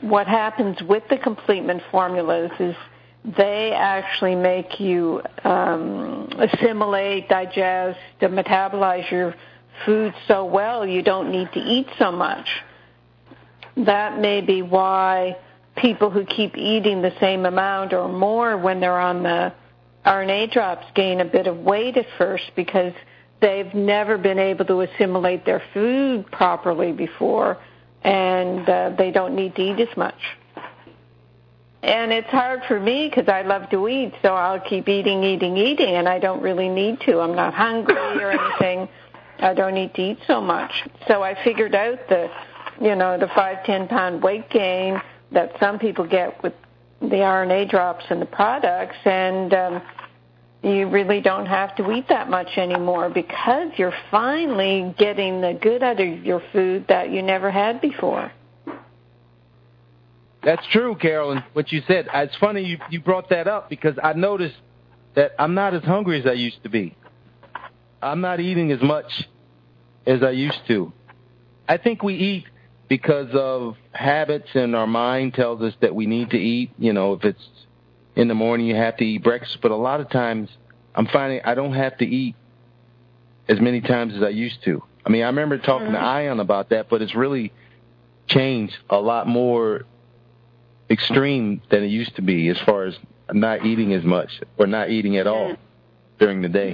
what happens with the Complete Mint formulas is they actually make you assimilate, digest, metabolize your food so well you don't need to eat so much. That may be why people who keep eating the same amount or more when they're on the RNA drops gain a bit of weight at first, because they've never been able to assimilate their food properly before, and they don't need to eat as much. And it's hard for me because I love to eat, so I'll keep eating, and I don't really need to. I'm not hungry or anything. I don't need to eat so much. So I figured out the 5-10 pound weight gain that some people get with the RNA drops and the products, and you really don't have to eat that much anymore because you're finally getting the good out of your food that you never had before. That's true, Carolyn, what you said. It's funny you brought that up because I noticed that I'm not as hungry as I used to be. I'm not eating as much as I used to. I think we eat because of habits, and our mind tells us that we need to eat. If it's in the morning, you have to eat breakfast. But a lot of times I'm finding I don't have to eat as many times as I used to. I mean, I remember talking to Ion about that, but it's really changed a lot more extreme than it used to be as far as not eating as much or not eating at all during the day.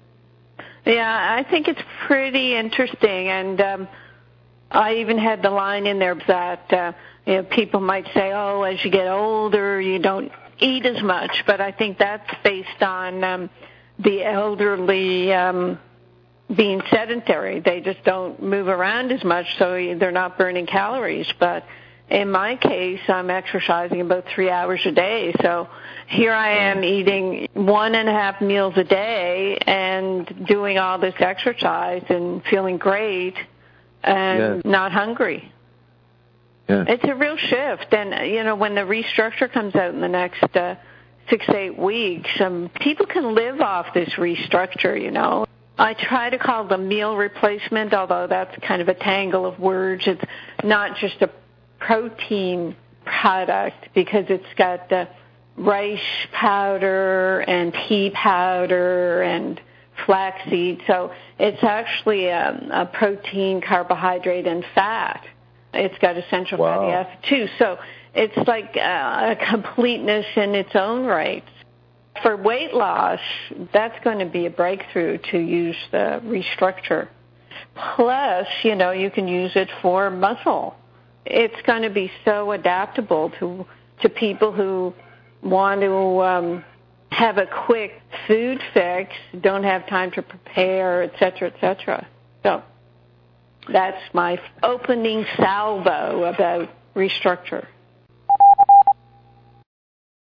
Yeah, I think it's pretty interesting, and I even had the line in there that people might say, oh, as you get older, you don't eat as much, but I think that's based on the elderly being sedentary. They just don't move around as much, so they're not burning calories. But in my case, I'm exercising about 3 hours a day, so here I am eating 1.5 meals a day and doing all this exercise and feeling great and not hungry. Yeah. It's a real shift. And, when the restructure comes out in the next 6 to 8 weeks, people can live off this restructure, I try to call it a meal replacement, although that's kind of a tangle of words. It's not just a protein product because it's got the rice powder and pea powder and flaxseed. So it's actually a protein, carbohydrate, and fat. It's got essential fatty acid too. So it's like a completeness in its own right. For weight loss, that's going to be a breakthrough to use the restructure. Plus, you can use it for muscle. It's going to be so adaptable to people who want to have a quick food fix, don't have time to prepare, et cetera, et cetera. So that's my opening salvo about restructure.